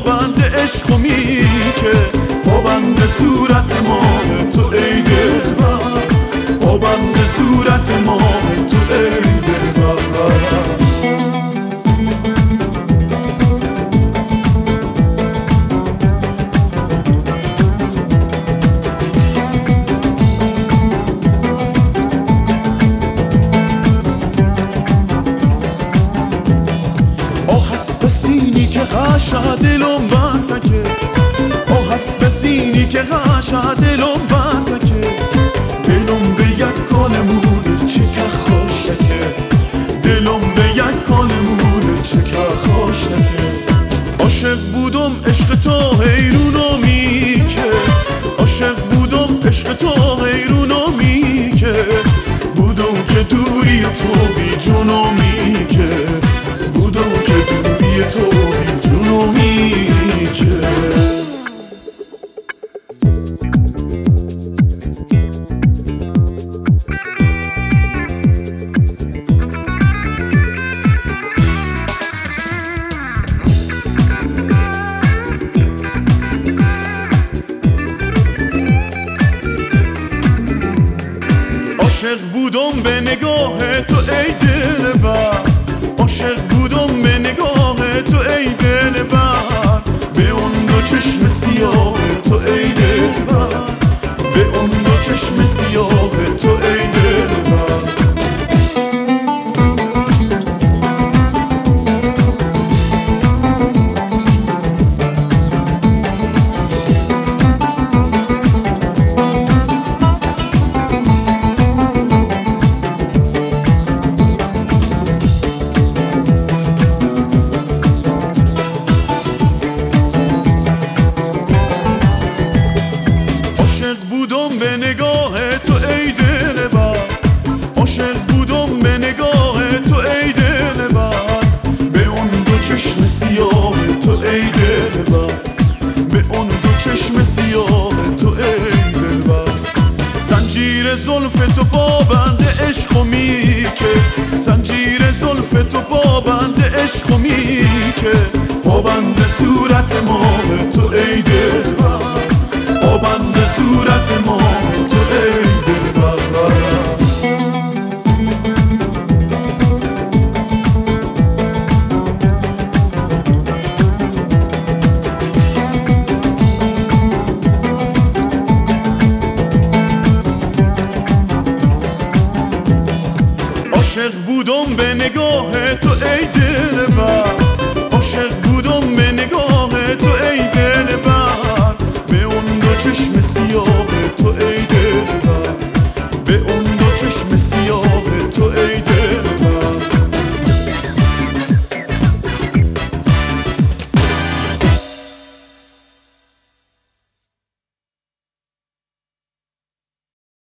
پابند عشق و میکه، پابند صورت ماه تو ای دلبر، پابند صورت ماه تو ای دلبر. غاشا دلم باتکه، آه هست بسینی که غاشا دلم باتکه، دلم به یک کال موده چکه خوشکه، دلم به یک کال موده چکه خوشکه. عاشق بودم عشق تو حیرونو میکه، عاشق بودم عشق تو حیرونو میکه، بودم که دوری تو بی جونو میکه، بودم که دوری تو بی جونو میکه. عاشق بودم به نگاه تو ای دلبر، عاشق بودم به نگاه تو ای دلبر، به اون دو چشم سیاه تو ای دلبر، به اون دو چشم سیاه تو ای دلبر. بودم به نگاه تو ای دلبر، عاشق بودم به نگاه تو ای دلبر، به اون دو چشم سیاه تو ای دلبر، به اون دو چشم سیاه تو ای دلبر. زنجیر زلف تو پابند عشق و میکه، زنجیر زلف تو پابند عشق و میکه، پابند صورت ماه تو ای دلبر، پابند صورت ماه تو ای دلبر. عاشق بودم به نگاه تو ای دلبر، عاشق بودم به نگاه تو ای دلبر،